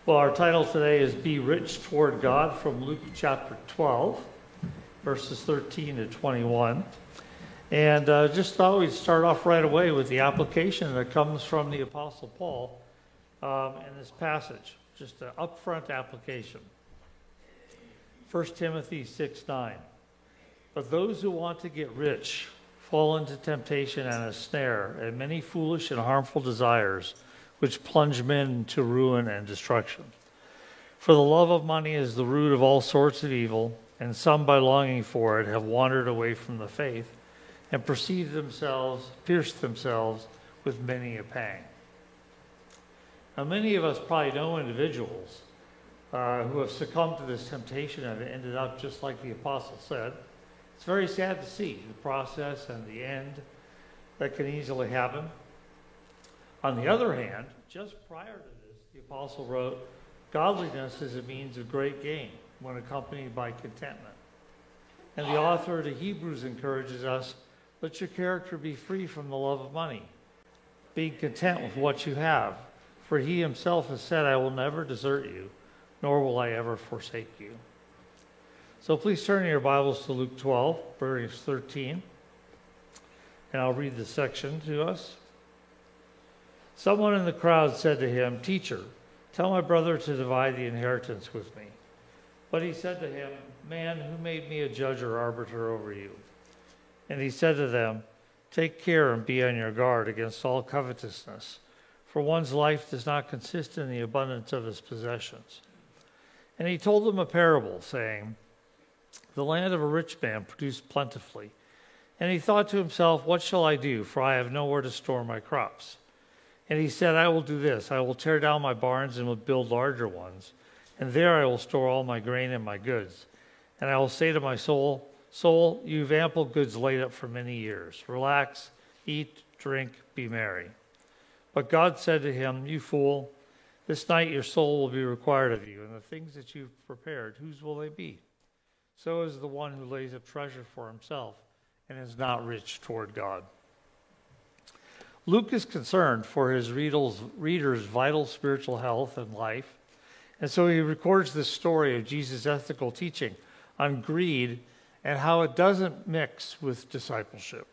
Well, our title today is Be Rich Toward God from Luke chapter 12, verses 13 to 21. And just thought we'd start off right away with the application that comes from the Apostle Paul in this passage, just an upfront application. 1 Timothy 6:9. But those who want to get rich fall into temptation and a snare, and many foolish and harmful desires, which plunge men into ruin and destruction. For the love of money is the root of all sorts of evil, and some by longing for it have wandered away from the faith and pierced themselves with many a pang. Now, many of us probably know individuals who have succumbed to this temptation and ended up just like the apostle said. It's very sad to see the process and the end that can easily happen. On the other hand, just prior to this, the apostle wrote, "Godliness is a means of great gain when accompanied by contentment." And the author of the Hebrews encourages us, let your character be free from the love of money, being content with what you have. For he himself has said, I will never desert you, nor will I ever forsake you. So please turn your Bibles to Luke 12, verse 13, and I'll read the section to us. Someone in the crowd said to him, Teacher, tell my brother to divide the inheritance with me. But he said to him, Man, who made me a judge or arbiter over you? And he said to them, Take care and be on your guard against all covetousness, for one's life does not consist in the abundance of his possessions. And he told them a parable, saying, The land of a rich man produced plentifully. And he thought to himself, What shall I do, for I have nowhere to store my crops? And he said, I will do this. I will tear down my barns and will build larger ones. And there I will store all my grain and my goods. And I will say to my soul, Soul, you've ample goods laid up for many years. Relax, eat, drink, be merry. But God said to him, You fool, this night your soul will be required of you, and the things that you've prepared, whose will they be? So is the one who lays up treasure for himself and is not rich toward God. Luke is concerned for his readers' vital spiritual health and life, and so he records this story of Jesus' ethical teaching on greed and how it doesn't mix with discipleship.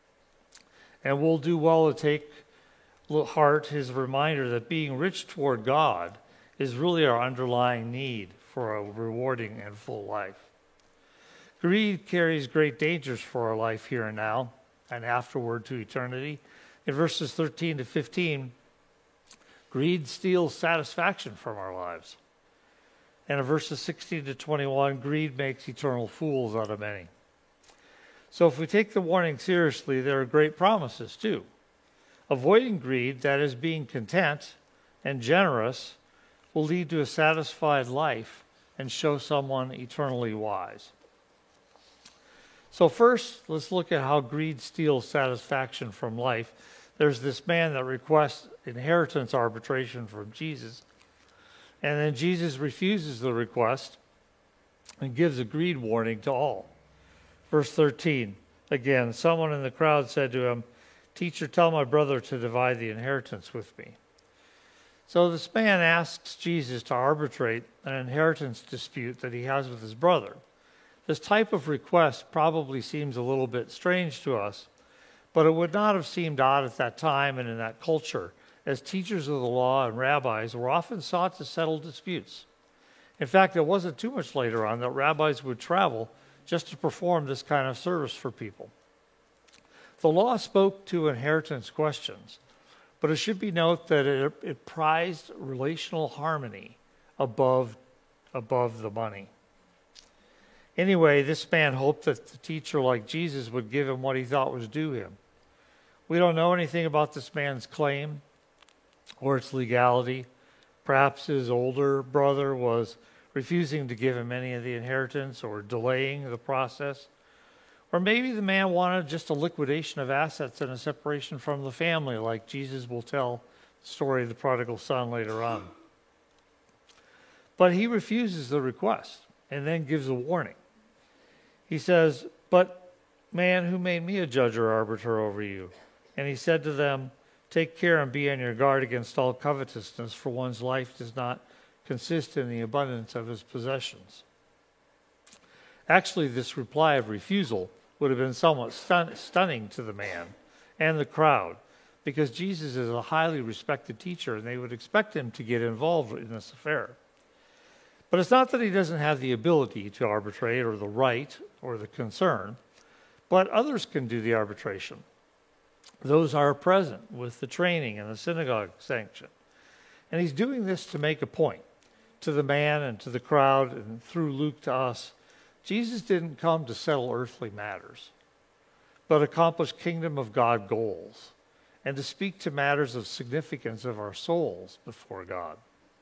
And we'll do well to take heart his reminder that being rich toward God is really our underlying need for a rewarding and full life. Greed carries great dangers for our life here and now and afterward to eternity. In verses 13 to 15, greed steals satisfaction from our lives. And in verses 16 to 21, greed makes eternal fools out of many. So if we take the warning seriously, there are great promises too. Avoiding greed, that is being content and generous, will lead to a satisfied life and show someone eternally wise. So first, let's look at how greed steals satisfaction from life. There's this man that requests inheritance arbitration from Jesus. And then Jesus refuses the request and gives a greed warning to all. Verse 13, again, someone in the crowd said to him, Teacher, tell my brother to divide the inheritance with me. So this man asks Jesus to arbitrate an inheritance dispute that he has with his brother. This type of request probably seems a little bit strange to us, but it would not have seemed odd at that time and in that culture, as teachers of the law and rabbis were often sought to settle disputes. In fact, it wasn't too much later on that rabbis would travel just to perform this kind of service for people. The law spoke to inheritance questions, but it should be noted that it prized relational harmony above the money. Anyway, this man hoped that the teacher like Jesus would give him what he thought was due him. We don't know anything about this man's claim or its legality. Perhaps his older brother was refusing to give him any of the inheritance or delaying the process. Or maybe the man wanted just a liquidation of assets and a separation from the family, like Jesus will tell the story of the prodigal son later on. But he refuses the request and then gives a warning. He says, But man, who made me a judge or arbiter over you? And he said to them, Take care and be on your guard against all covetousness, for one's life does not consist in the abundance of his possessions. Actually, this reply of refusal would have been somewhat stunning to the man and the crowd, because Jesus is a highly respected teacher, and they would expect him to get involved in this affair. But it's not that he doesn't have the ability to arbitrate or the right or the concern, but others can do the arbitration. Those are present with the training and the synagogue sanction. And he's doing this to make a point to the man and to the crowd, and through Luke to us. Jesus didn't come to settle earthly matters, but accomplish kingdom of God goals, and to speak to matters of significance of our souls before God.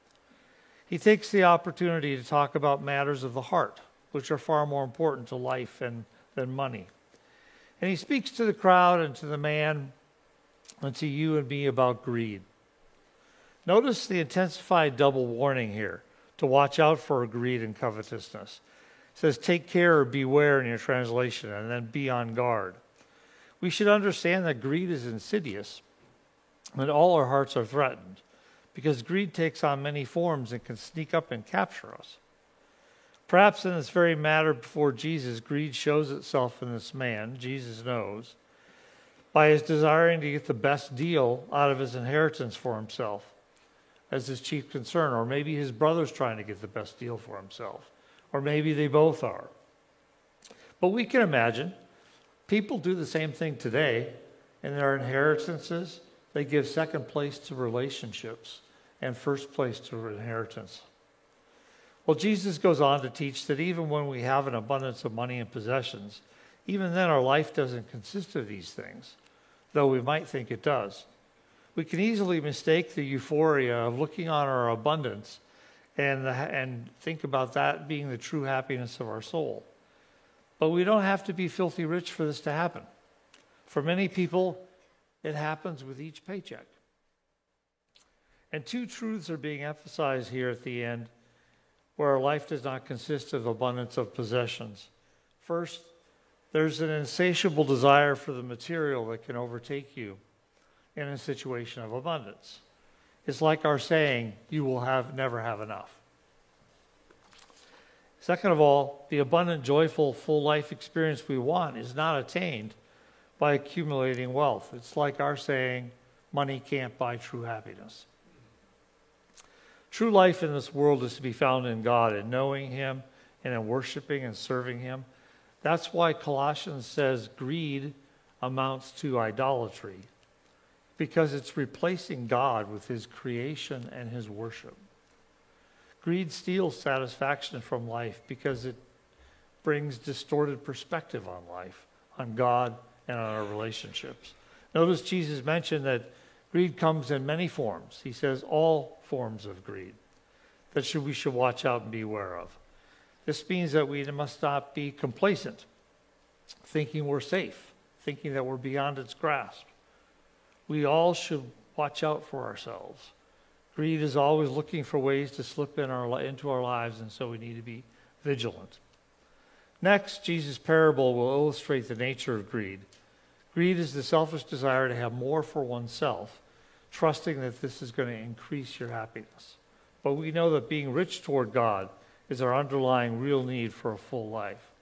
He takes the opportunity to talk about matters of the heart, which are far more important to life than money. And he speaks to the crowd and to the man and to you and me about greed. Notice the intensified double warning here to watch out for greed and covetousness. It says, take care or beware in your translation, and then be on guard. We should understand that greed is insidious, and all our hearts are threatened, because greed takes on many forms and can sneak up and capture us. Perhaps in this very matter before Jesus, greed shows itself in this man, Jesus knows, by his desiring to get the best deal out of his inheritance for himself as his chief concern, or maybe his brother's trying to get the best deal for himself, or maybe they both are. But we can imagine people do the same thing today in their inheritances. They give second place to relationships and first place to inheritance. Well, Jesus goes on to teach that even when we have an abundance of money and possessions, even then our life doesn't consist of these things, though we might think it does. We can easily mistake the euphoria of looking on our abundance and think about that being the true happiness of our soul. But we don't have to be filthy rich for this to happen. For many people, it happens with each paycheck. And two truths are being emphasized here at the end, where our life does not consist of abundance of possessions. First, there's an insatiable desire for the material that can overtake you in a situation of abundance. It's like our saying, you will never have enough. Second of all, the abundant, joyful, full life experience we want is not attained by accumulating wealth. It's like our saying, money can't buy true happiness. True life in this world is to be found in God, in knowing him and in worshiping and serving him. That's why Colossians says greed amounts to idolatry, because it's replacing God with his creation and his worship. Greed steals satisfaction from life because it brings distorted perspective on life, on God, and on our relationships. Notice Jesus mentioned that greed comes in many forms. He says all forms of greed that we should watch out and be aware of. This means that we must not be complacent, thinking we're safe, thinking that we're beyond its grasp. We all should watch out for ourselves. Greed is always looking for ways to slip into our lives, and so we need to be vigilant. Next, Jesus' parable will illustrate the nature of greed. Greed is the selfish desire to have more for oneself, trusting that this is going to increase your happiness. But we know that being rich toward God is our underlying real need for a full life.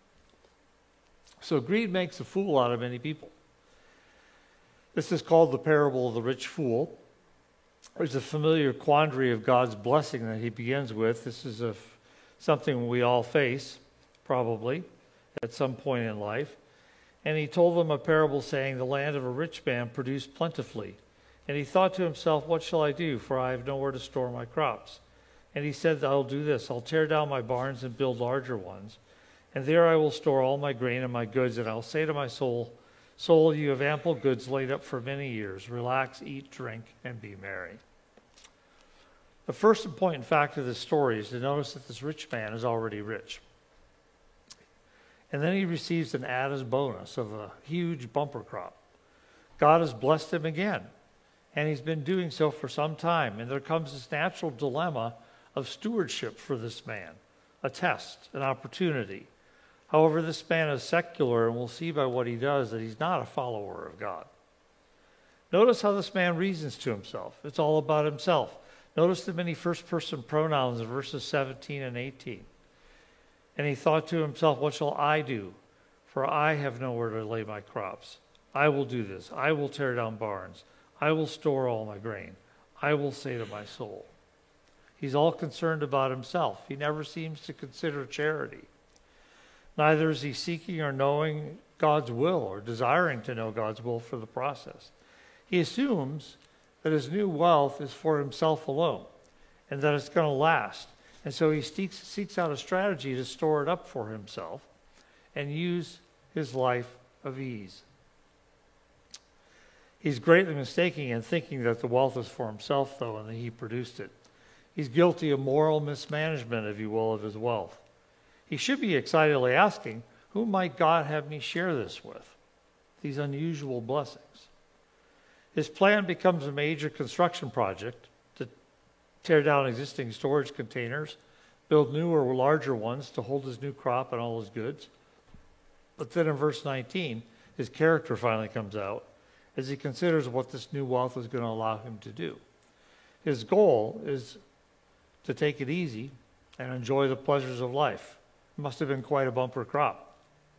So greed makes a fool out of many people. This is called the parable of the rich fool. There's a familiar quandary of God's blessing that he begins with. This is something we all face, probably, at some point in life. And he told them a parable saying, the land of a rich man produced plentifully. And he thought to himself, what shall I do? For I have nowhere to store my crops. And he said, I'll do this. I'll tear down my barns and build larger ones. And there I will store all my grain and my goods. And I'll say to my soul, soul, you have ample goods laid up for many years. Relax, eat, drink, and be merry. The first important fact of this story is to notice that this rich man is already rich. And then he receives an added bonus of a huge bumper crop. God has blessed him again, and he's been doing so for some time. And there comes this natural dilemma of stewardship for this man, a test, an opportunity. However, this man is secular, and we'll see by what he does that he's not a follower of God. Notice how this man reasons to himself. It's all about himself. Notice the many first-person pronouns in verses 17 and 18. And he thought to himself, what shall I do? For I have nowhere to lay my crops. I will do this. I will tear down barns. I will store all my grain. I will say to my soul. He's all concerned about himself. He never seems to consider charity. Neither is he seeking or knowing God's will or desiring to know God's will for the process. He assumes that his new wealth is for himself alone and that it's going to last. And so he seeks out a strategy to store it up for himself and use his life of ease. He's greatly mistaken in thinking that the wealth is for himself, though, and that he produced it. He's guilty of moral mismanagement, if you will, of his wealth. He should be excitedly asking, who might God have me share this with? These unusual blessings. His plan becomes a major construction project to tear down existing storage containers, build newer or larger ones to hold his new crop and all his goods. But then in verse 19, his character finally comes out as he considers what this new wealth is going to allow him to do. His goal is to take it easy and enjoy the pleasures of life. It must have been quite a bumper crop.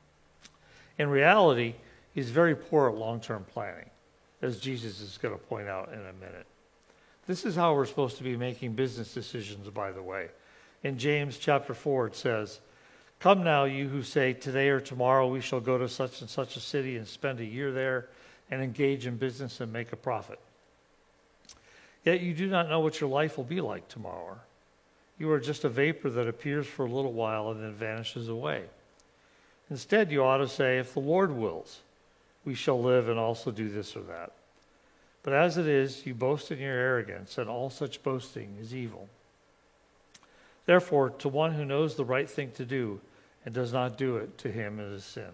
In reality, he's very poor at long-term planning, as Jesus is going to point out in a minute. This is how we're supposed to be making business decisions, by the way. In James chapter 4, it says, come now, you who say, today or tomorrow we shall go to such and such a city and spend a year there and engage in business and make a profit. Yet you do not know what your life will be like tomorrow. You are just a vapor that appears for a little while and then vanishes away. Instead, you ought to say, if the Lord wills, we shall live and also do this or that. But as it is, you boast in your arrogance, and all such boasting is evil. Therefore, to one who knows the right thing to do and does not do it, to him it is sin.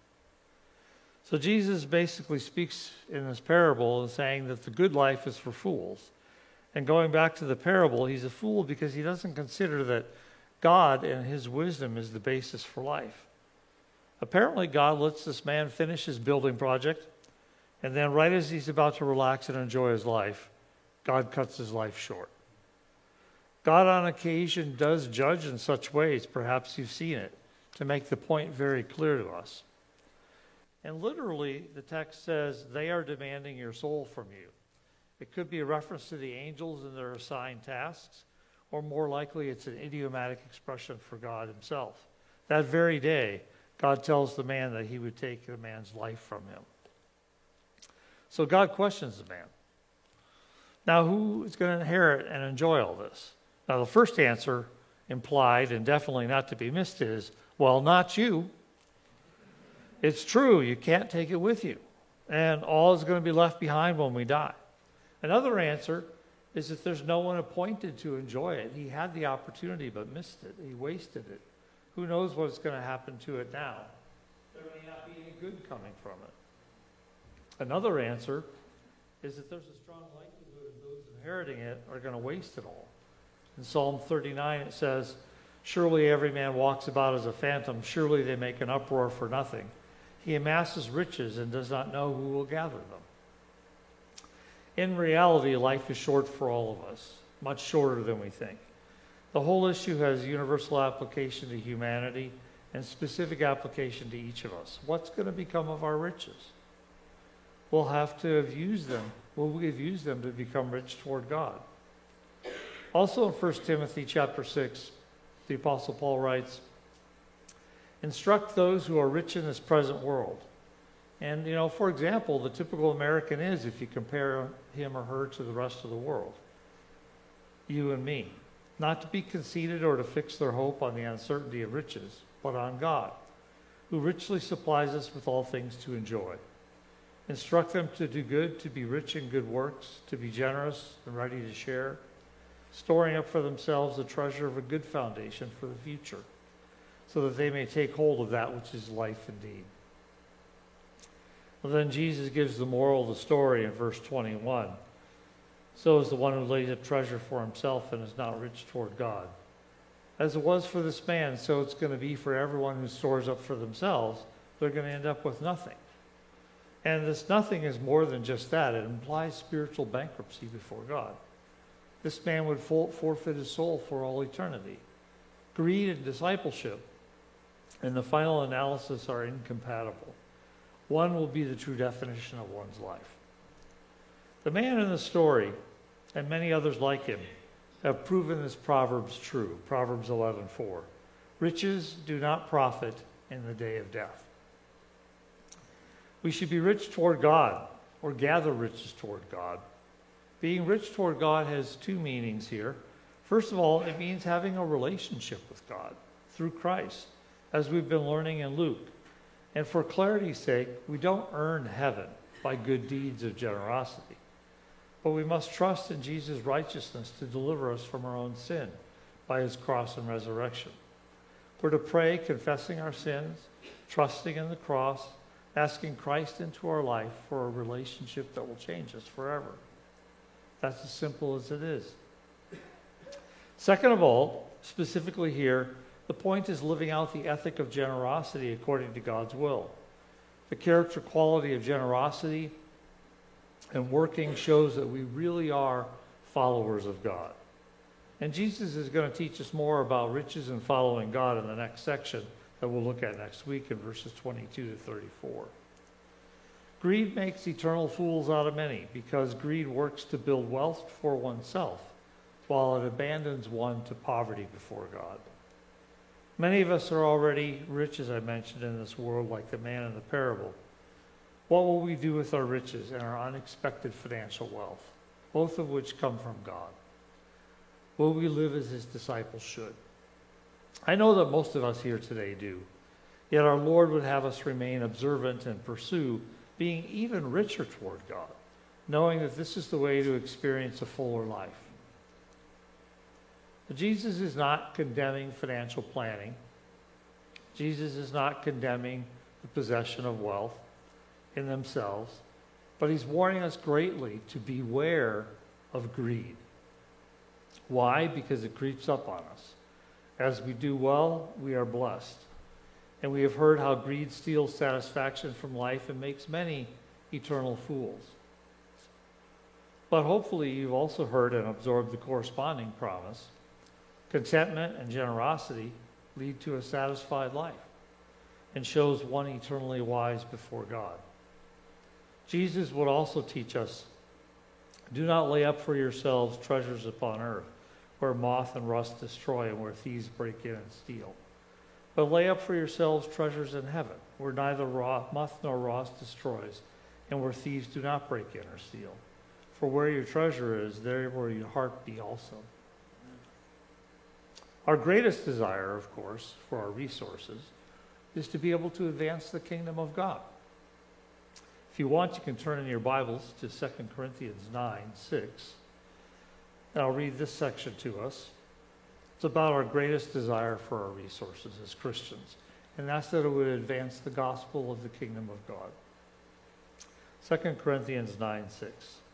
So Jesus basically speaks in this parable and saying that the good life is for fools. And going back to the parable, he's a fool because he doesn't consider that God and his wisdom is the basis for life. Apparently, God lets this man finish his building project, and then right as he's about to relax and enjoy his life, God cuts his life short. God on occasion does judge in such ways, perhaps you've seen it, to make the point very clear to us. And literally, the text says, they are demanding your soul from you. It could be a reference to the angels and their assigned tasks, or more likely it's an idiomatic expression for God himself. That very day, God tells the man that he would take the man's life from him. So God questions the man. Now, who is going to inherit and enjoy all this? Now, the first answer, implied and definitely not to be missed, is, well, not you. It's true, you can't take it with you. And all is going to be left behind when we die. Another answer is that there's no one appointed to enjoy it. He had the opportunity but missed it. He wasted it. Who knows what's going to happen to it now? There may not be any good coming from it. Another answer is that there's a strong likelihood of those inheriting it are going to waste it all. In Psalm 39 it says, surely every man walks about as a phantom. Surely they make an uproar for nothing. He amasses riches and does not know who will gather them. In reality, life is short for all of us, much shorter than we think. The whole issue has universal application to humanity and specific application to each of us. What's going to become of our riches? We'll have to have used them. We have used them to become rich toward God. Also in 1 Timothy chapter 6, the Apostle Paul writes, instruct those who are rich in this present world. And, for example, the typical American is, if you compare him or her to the rest of the world, you and me, not to be conceited or to fix their hope on the uncertainty of riches, but on God, who richly supplies us with all things to enjoy. Instruct them to do good, to be rich in good works, to be generous and ready to share, storing up for themselves the treasure of a good foundation for the future, so that they may take hold of that which is life indeed. Well, then Jesus gives the moral of the story in verse 21. So is the one who lays up treasure for himself and is not rich toward God. As it was for this man, so it's going to be for everyone who stores up for themselves. They're going to end up with nothing. And this nothing is more than just that. It implies spiritual bankruptcy before God. this man would forfeit his soul for all eternity. Greed and discipleship, in the final analysis, are incompatible. One will be the true definition of one's life. The man in the story, and many others like him, have proven this proverb's true. Proverbs 11:4. Riches do not profit in the day of death. We should be rich toward God, or gather riches toward God. Being rich toward God has two meanings here. First of all, it means having a relationship with God through Christ, as we've been learning in Luke. And for clarity's sake, we don't earn heaven by good deeds of generosity, but we must trust in Jesus' righteousness to deliver us from our own sin by his cross and resurrection. We're to pray, confessing our sins, trusting in the cross, asking Christ into our life for a relationship that will change us forever. That's as simple as it is. Second of all, specifically here, the point is living out the ethic of generosity according to God's will. The character quality of generosity and working shows that we really are followers of God. And Jesus is going to teach us more about riches and following God in the next section that we'll look at next week in verses 22 to 34. Greed makes eternal fools out of many, because greed works to build wealth for oneself, while it abandons one to poverty before God. Many of us are already rich, as I mentioned, in this world, like the man in the parable. What will we do with our riches and our unexpected financial wealth, both of which come from God? Will we live as his disciples should? I know that most of us here today do. Yet our Lord would have us remain observant and pursue being even richer toward God, knowing that this is the way to experience a fuller life. But Jesus is not condemning financial planning. Jesus is not condemning the possession of wealth in themselves, but he's warning us greatly to beware of greed. Why? Because it creeps up on us. As we do well, we are blessed. And we have heard how greed steals satisfaction from life and makes many eternal fools. But hopefully you've also heard and absorbed the corresponding promise. Contentment and generosity lead to a satisfied life and shows one eternally wise before God. Jesus would also teach us, do not lay up for yourselves treasures upon earth, where moth and rust destroy and where thieves break in and steal. But lay up for yourselves treasures in heaven, where neither moth nor rust destroys, and where thieves do not break in or steal. For where your treasure is, there will your heart be also. Our greatest desire, of course, for our resources is to be able to advance the kingdom of God. If you want, you can turn in your Bibles to 2 Corinthians 9:6. And I'll read this section to us. It's about our greatest desire for our resources as Christians, and that's that it would advance the gospel of the kingdom of God. 2 Corinthians 9:6.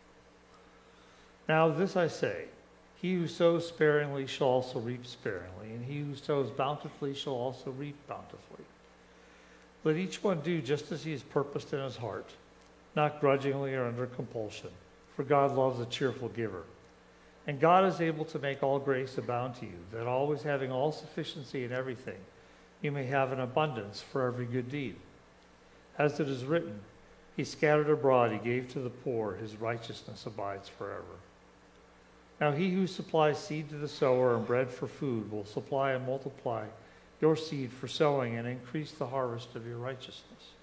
Now this I say, he who sows sparingly shall also reap sparingly, and he who sows bountifully shall also reap bountifully. Let each one do just as he has purposed in his heart, not grudgingly or under compulsion, for God loves a cheerful giver. And God is able to make all grace abound to you, that always having all sufficiency in everything, you may have an abundance for every good deed. As it is written, he scattered abroad, he gave to the poor, his righteousness abides forever. Now he who supplies seed to the sower and bread for food will supply and multiply your seed for sowing and increase the harvest of your righteousness.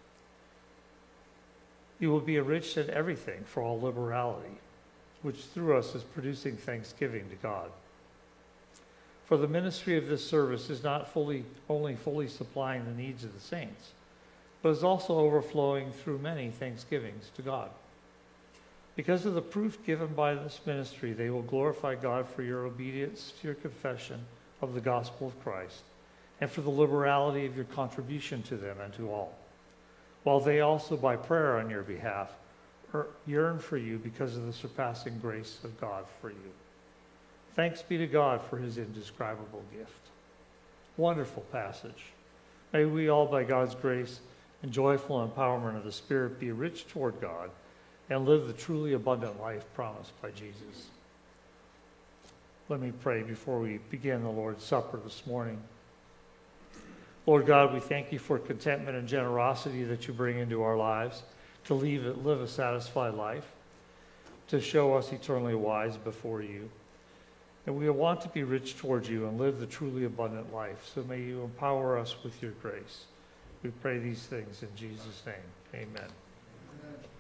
You will be enriched in everything for all liberality, which through us is producing thanksgiving to God. For the ministry of this service is not only fully supplying the needs of the saints, but is also overflowing through many thanksgivings to God. Because of the proof given by this ministry, they will glorify God for your obedience to your confession of the gospel of Christ, and for the liberality of your contribution to them and to all, while they also by prayer on your behalf yearn for you because of the surpassing grace of God for you. Thanks be to God for his indescribable gift. Wonderful passage. May we all, by God's grace and joyful empowerment of the Spirit, be rich toward God and live the truly abundant life promised by Jesus. Let me pray before we begin the Lord's Supper this morning. Lord God, we thank you for contentment and generosity that you bring into our lives, to live a satisfied life, to show us eternally wise before you. And we want to be rich towards you and live the truly abundant life. So may you empower us with your grace. We pray these things in Jesus' name. Amen.